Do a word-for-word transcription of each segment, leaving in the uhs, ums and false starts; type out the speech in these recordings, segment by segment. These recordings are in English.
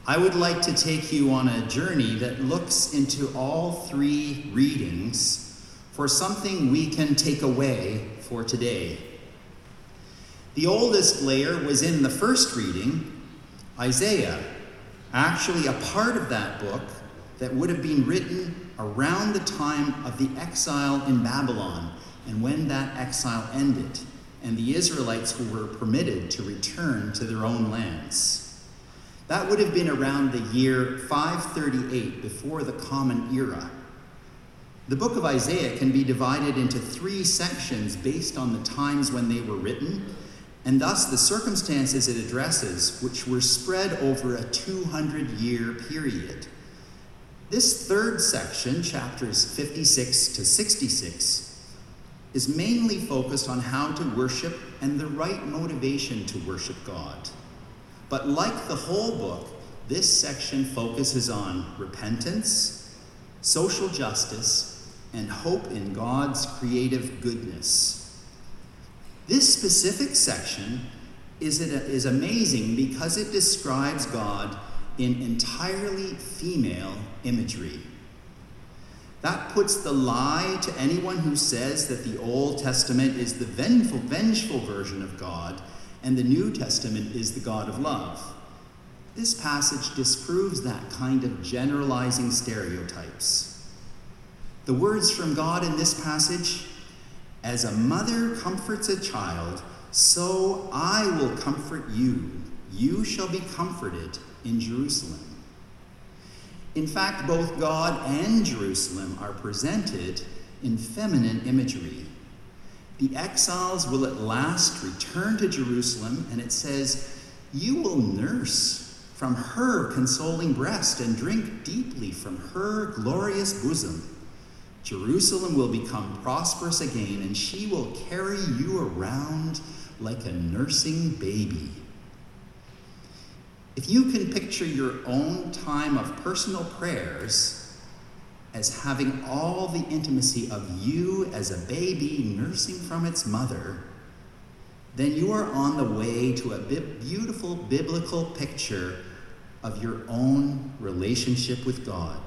I would like to take you on a journey that looks into all three readings for something we can take away for today. The oldest layer was in the first reading, Isaiah, actually a part of that book that would have been written around the time of the exile in Babylon and when that exile ended and the Israelites were permitted to return to their own lands. That would have been around the year five thirty-eight before the Common Era. The book of Isaiah can be divided into three sections based on the times when they were written, and thus the circumstances it addresses, which were spread over a two hundred year period. This third section, chapters fifty-six to sixty-six, is mainly focused on how to worship and the right motivation to worship God. But like the whole book, this section focuses on repentance, social justice, and hope in God's creative goodness. This specific section is, is amazing because it describes God in entirely female imagery. That puts the lie to anyone who says that the Old Testament is the vengeful, vengeful version of God and the New Testament is the God of love. This passage disproves that kind of generalizing stereotypes. The words from God in this passage, "As a mother comforts a child, so I will comfort you. You shall be comforted in Jerusalem." In fact, both God and Jerusalem are presented in feminine imagery. The exiles will at last return to Jerusalem, and it says, "You will nurse from her consoling breast and drink deeply from her glorious bosom. Jerusalem will become prosperous again, and she will carry you around like a nursing baby." If you can picture your own time of personal prayers as having all the intimacy of you as a baby nursing from its mother, then you are on the way to a beautiful biblical picture of your own relationship with God.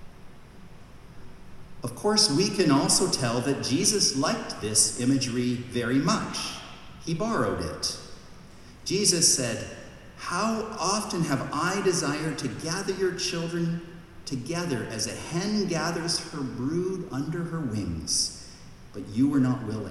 Of course, we can also tell that Jesus liked this imagery very much. He borrowed it. Jesus said, "How often have I desired to gather your children together as a hen gathers her brood under her wings, but you were not willing."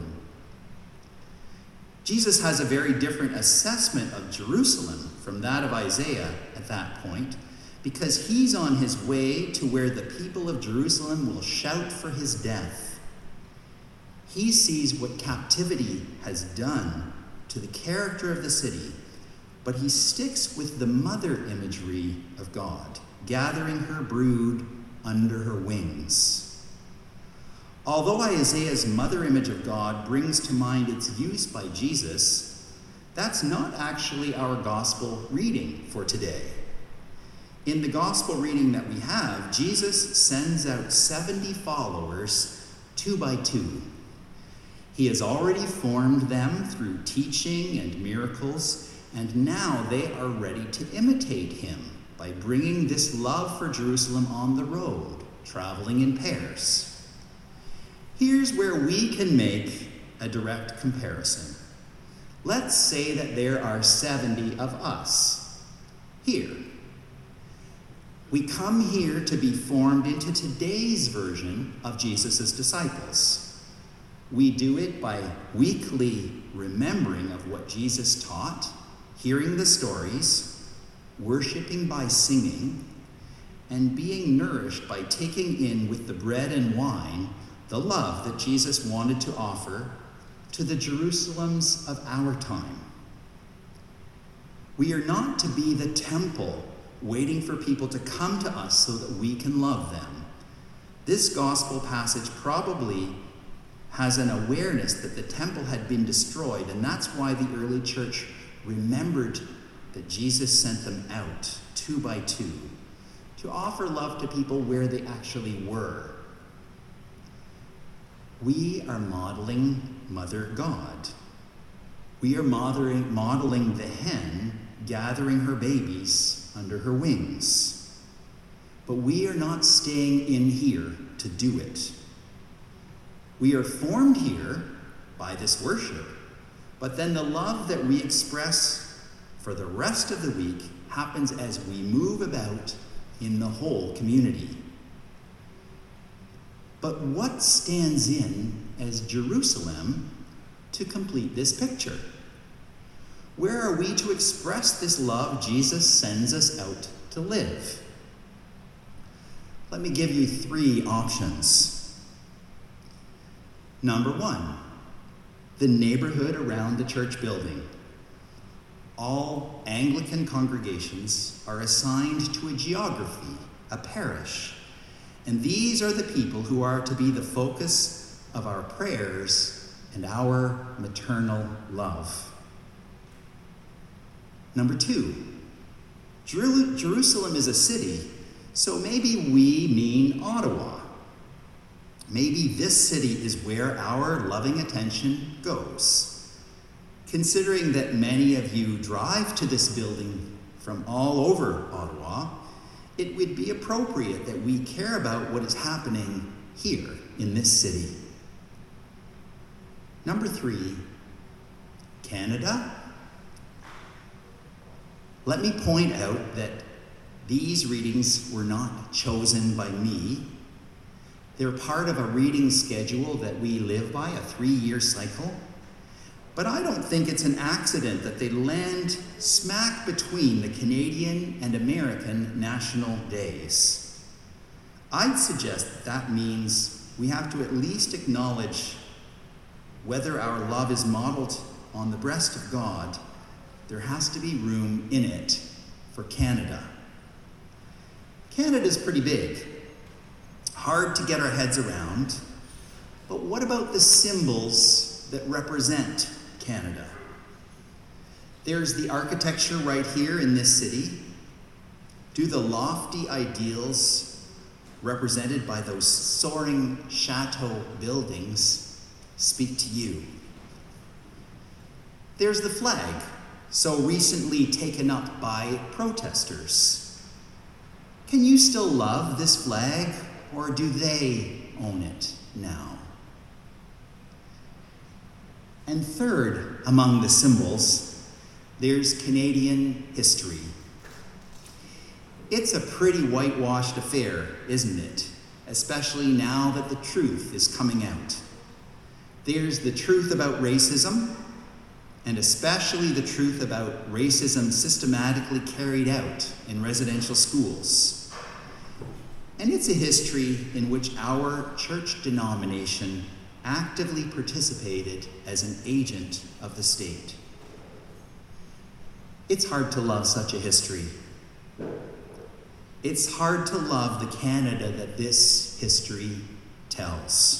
Jesus has a very different assessment of Jerusalem from that of Isaiah at that point, because he's on his way to where the people of Jerusalem will shout for his death. He sees what captivity has done to the character of the city, but he sticks with the mother imagery of God, gathering her brood under her wings. Although Isaiah's mother image of God brings to mind its use by Jesus, that's not actually our gospel reading for today. In the gospel reading that we have, Jesus sends out seventy followers, two by two. He has already formed them through teaching and miracles, and now they are ready to imitate him by bringing this love for Jerusalem on the road, traveling in pairs. Here's where we can make a direct comparison. Let's say that there are seventy of us here. We come here to be formed into today's version of Jesus' disciples. We do it by weekly remembering of what Jesus taught, hearing the stories, worshiping by singing, and being nourished by taking in with the bread and wine the love that Jesus wanted to offer to the Jerusalems of our time. We are not to be the temple waiting for people to come to us so that we can love them. This gospel passage probably has an awareness that the temple had been destroyed, and that's why the early church remembered that Jesus sent them out, two by two, to offer love to people where they actually were. We are modeling Mother God. We are modeling, modeling the hen gathering her babies under her wings. But we are not staying in here to do it. We are formed here by this worship, but then the love that we express for the rest of the week happens as we move about in the whole community. But what stands in as Jerusalem to complete this picture? Where are we to express this love Jesus sends us out to live? Let me give you three options. Number one, the neighborhood around the church building. All Anglican congregations are assigned to a geography, a parish, and these are the people who are to be the focus of our prayers and our maternal love. Number two, Jer- Jerusalem is a city, so maybe we mean Ottawa. Maybe this city is where our loving attention goes. Considering that many of you drive to this building from all over Ottawa, it would be appropriate that we care about what is happening here in this city. Number three, Canada. Let me point out that these readings were not chosen by me. They're part of a reading schedule that we live by, a three-year cycle. But I don't think it's an accident that they land smack between the Canadian and American national days. I'd suggest that that means we have to at least acknowledge whether our love is modeled on the breast of God. There has to be room in it for Canada. Canada's pretty big, hard to get our heads around, but what about the symbols that represent Canada? There's the architecture right here in this city. Do the lofty ideals represented by those soaring chateau buildings speak to you? There's the flag, so recently taken up by protesters. Can you still love this flag, or do they own it now? And third, among the symbols, there's Canadian history. It's a pretty whitewashed affair, isn't it? Especially now that the truth is coming out. There's the truth about racism, and especially the truth about racism systematically carried out in residential schools. And it's a history in which our church denomination actively participated as an agent of the state. It's hard to love such a history. It's hard to love the Canada that this history tells.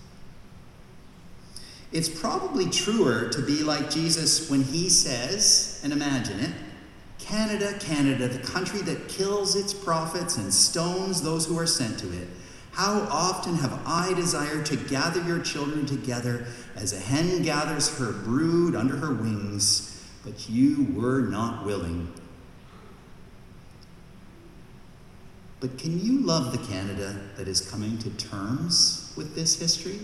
It's probably truer to be like Jesus when he says, and imagine it, Canada, Canada, the country that kills its prophets and stones those who are sent to it. How often have I desired to gather your children together as a hen gathers her brood under her wings, but you were not willing. But can you love the Canada that is coming to terms with this history?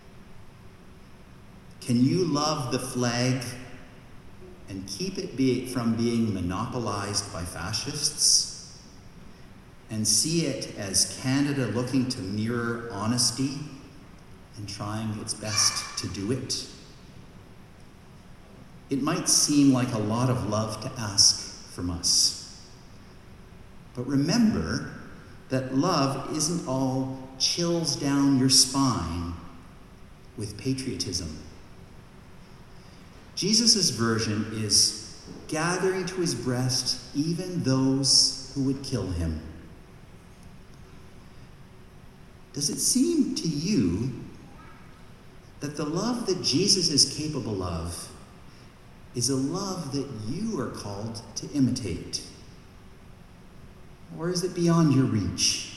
Can you love the flag and keep it be from being monopolized by fascists? And see it as Canada looking to mirror honesty and trying its best to do it? It might seem like a lot of love to ask from us. But remember that love isn't all chills down your spine with patriotism. Jesus' version is gathering to his breast even those who would kill him. Does it seem to you that the love that Jesus is capable of is a love that you are called to imitate? Or is it beyond your reach?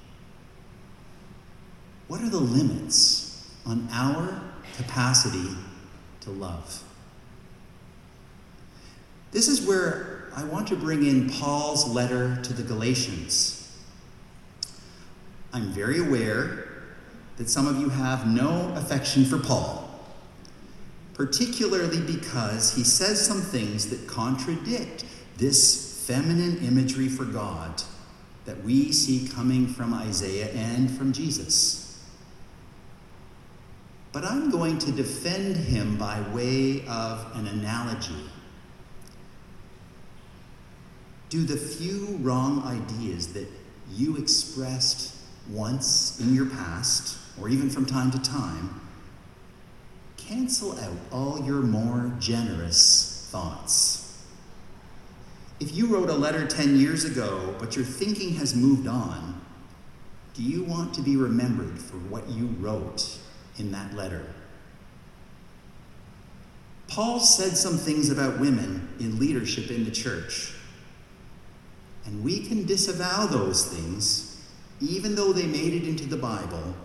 What are the limits on our capacity to love? This is where I want to bring in Paul's letter to the Galatians. I'm very aware that some of you have no affection for Paul, particularly because he says some things that contradict this feminine imagery for God that we see coming from Isaiah and from Jesus. But I'm going to defend him by way of an analogy. Do the few wrong ideas that you expressed once in your past, or even from time to time, cancel out all your more generous thoughts? If you wrote a letter ten years ago, but your thinking has moved on, do you want to be remembered for what you wrote in that letter? Paul said some things about women in leadership in the church, and we can disavow those things, even though they made it into the Bible.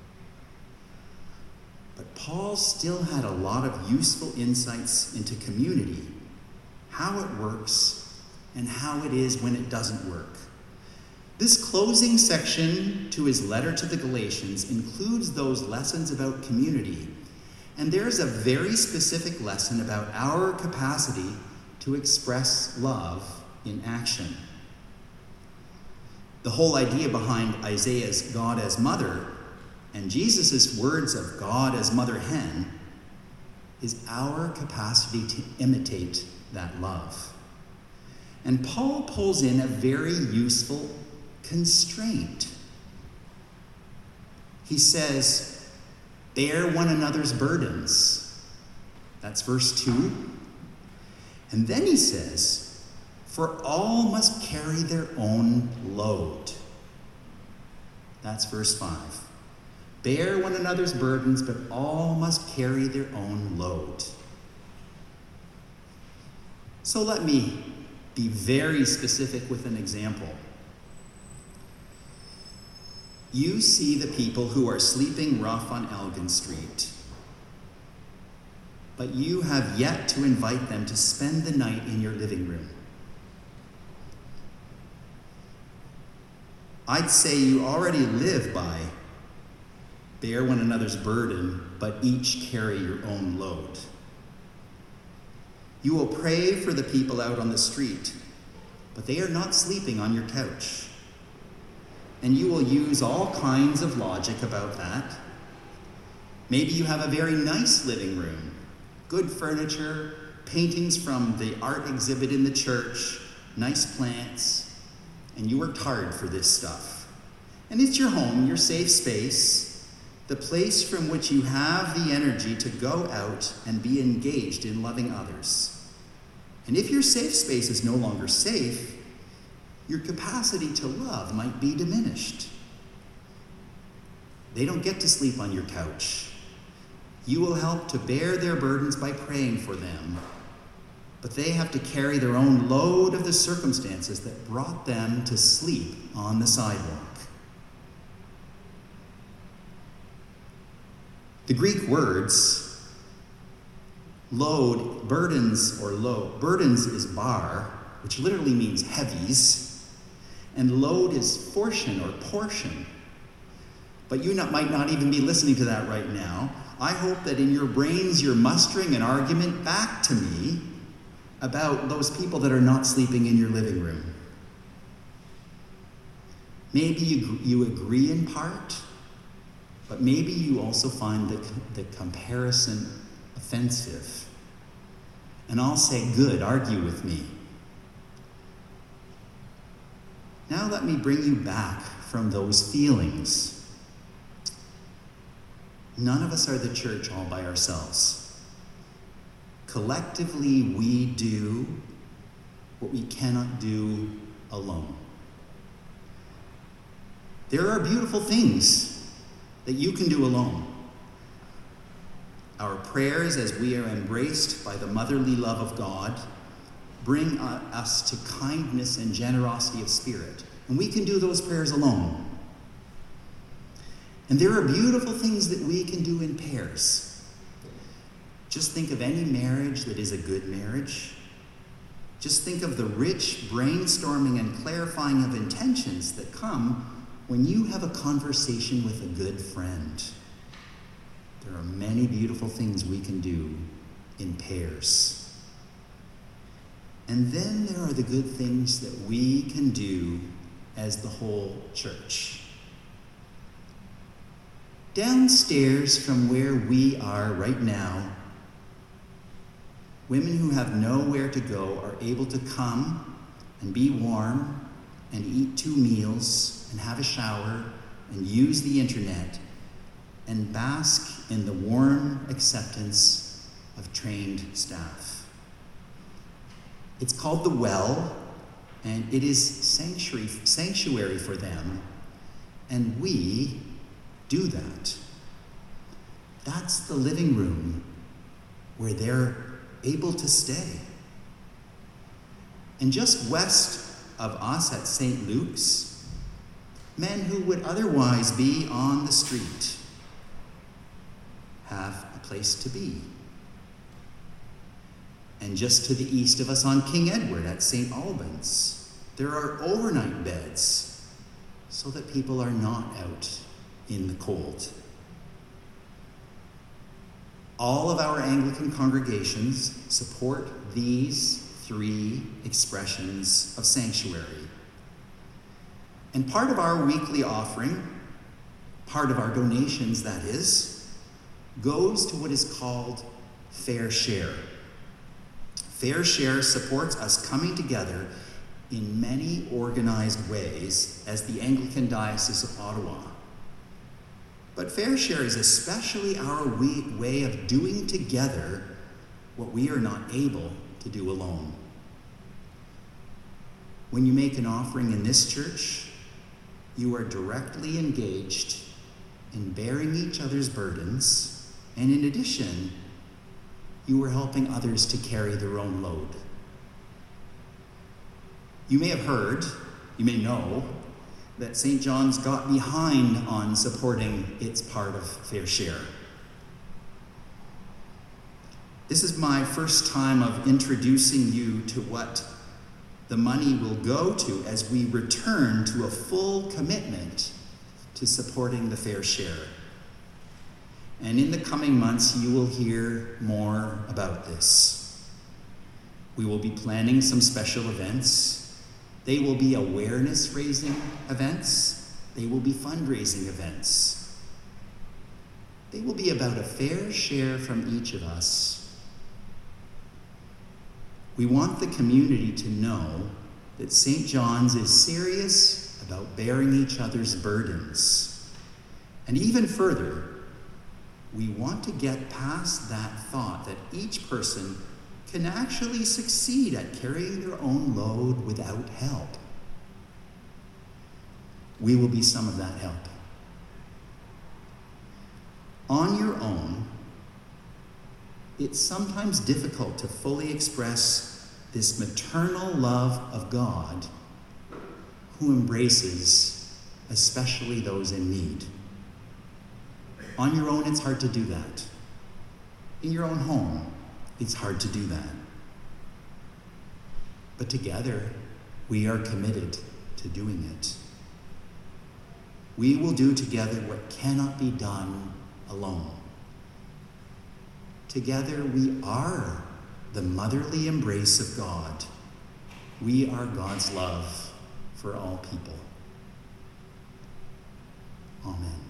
But Paul still had a lot of useful insights into community, how it works, and how it is when it doesn't work. This closing section to his letter to the Galatians includes those lessons about community, and there's a very specific lesson about our capacity to express love in action. The whole idea behind Isaiah's God as mother and Jesus' words of God as mother hen is our capacity to imitate that love. And Paul pulls in a very useful constraint. He says, bear one another's burdens. That's verse two. And then he says, for all must carry their own load. That's verse five. Bear one another's burdens, but all must carry their own load. So let me be very specific with an example. You see the people who are sleeping rough on Elgin Street, but you have yet to invite them to spend the night in your living room. I'd say you already live by bear one another's burden, but each carry your own load. You will pray for the people out on the street, but they are not sleeping on your couch. And you will use all kinds of logic about that. Maybe you have a very nice living room, good furniture, paintings from the art exhibit in the church, nice plants, and you worked hard for this stuff. And it's your home, your safe space, the place from which you have the energy to go out and be engaged in loving others. And if your safe space is no longer safe, your capacity to love might be diminished. They don't get to sleep on your couch. You will help to bear their burdens by praying for them, but they have to carry their own load of the circumstances that brought them to sleep on the sidewalk. The Greek words, load, burdens or load, burdens is bar, which literally means heavies, and load is portion or portion. But you not, might not even be listening to that right now. I hope that in your brains you're mustering an argument back to me about those people that are not sleeping in your living room. Maybe you, you agree in part, but maybe you also find the, the comparison offensive. And I'll say, good, argue with me. Now let me bring you back from those feelings. None of us are the church all by ourselves. Collectively, we do what we cannot do alone. There are beautiful things that you can do alone. Our prayers, as we are embraced by the motherly love of God, bring us to kindness and generosity of spirit. And we can do those prayers alone. And there are beautiful things that we can do in pairs. Just think of any marriage that is a good marriage. Just think of the rich brainstorming and clarifying of intentions that come when you have a conversation with a good friend. There are many beautiful things we can do in pairs. And then there are the good things that we can do as the whole church. Downstairs from where we are right now, women who have nowhere to go are able to come and be warm and eat two meals and have a shower and use the internet and bask in the warm acceptance of trained staff. It's called The Well, and it is sanctuary, sanctuary for them, and we do that. That's the living room where they're able to stay. And just west of us at Saint Luke's, men who would otherwise be on the street have a place to be. And just to the east of us on King Edward at Saint Albans, there are overnight beds so that people are not out in the cold. All of our Anglican congregations support these three expressions of sanctuary. And part of our weekly offering, part of our donations that is, goes to what is called Fair Share. Fair Share supports us coming together in many organized ways as the Anglican Diocese of Ottawa. But Fair Share is especially our way of doing together what we are not able to do alone. When you make an offering in this church, you are directly engaged in bearing each other's burdens, and in addition, you are helping others to carry their own load. You may have heard, you may know, that Saint John's got behind on supporting its part of Fair Share. This is my first time of introducing you to what the money will go to as we return to a full commitment to supporting the Fair Share. And in the coming months, you will hear more about this. We will be planning some special events. They will be awareness-raising events. They will be fundraising events. They will be about a fair share from each of us. We want the community to know that Saint John's is serious about bearing each other's burdens. And even further, we want to get past that thought that each person can actually succeed at carrying their own load without help. We will be some of that help. On your own, it's sometimes difficult to fully express this maternal love of God who embraces especially those in need. On your own, it's hard to do that. In your own home, it's hard to do that. But together, we are committed to doing it. We will do together what cannot be done alone. Together, we are the motherly embrace of God. We are God's love for all people. Amen.